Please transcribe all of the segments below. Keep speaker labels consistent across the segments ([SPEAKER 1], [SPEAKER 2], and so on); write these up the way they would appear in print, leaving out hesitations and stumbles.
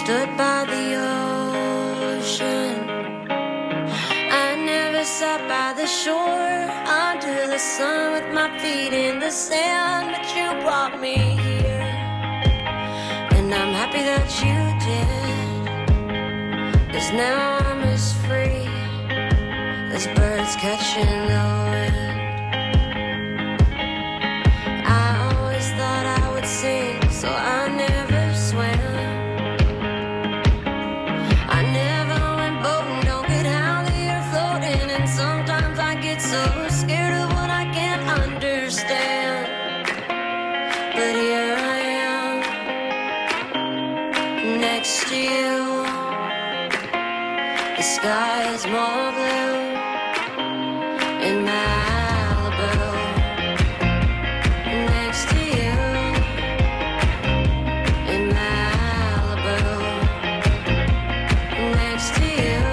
[SPEAKER 1] stood by the ocean. I never sat by the shore under the sun with my feet in the sand, but you brought me here, and I'm happy that you did, 'cause now I'm as free as birds catching the wind. I always thought I would sing, so I never swam. I never went boating, don't get how you're floating, and sometimes I get so scared of what I can't understand. But here I am, next to you. The sky is more blue in Malibu. Next to you in Malibu. Next to you.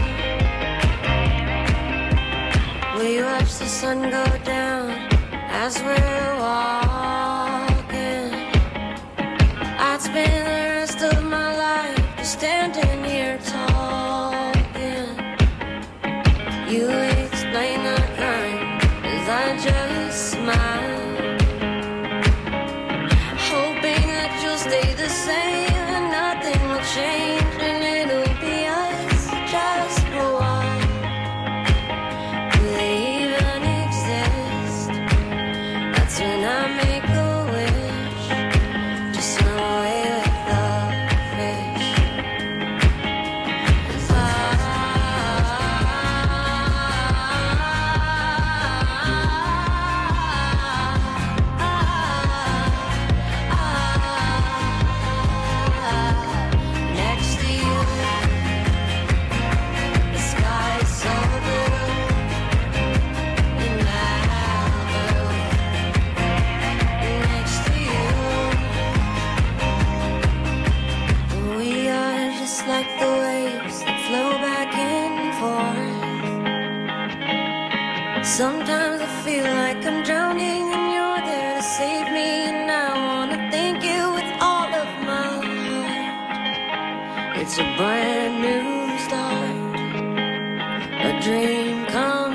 [SPEAKER 1] We watch the sun go down as we're walking. I'd spend the rest of my life just standing here talking. You explain the crime as I just smile, hoping that you'll stay the same and nothing will change, and it'll be us just for a while. Do they even exist? That's when I make a wish to swim away with the fish. Next to you, the sky is so blue in Malibu. Next to you, we are just like the waves that flow back and forth. Sometimes I feel like I'm drowning and you're there to save me, and I wanna thank you with all of my heart. It's a brand new start, a dream come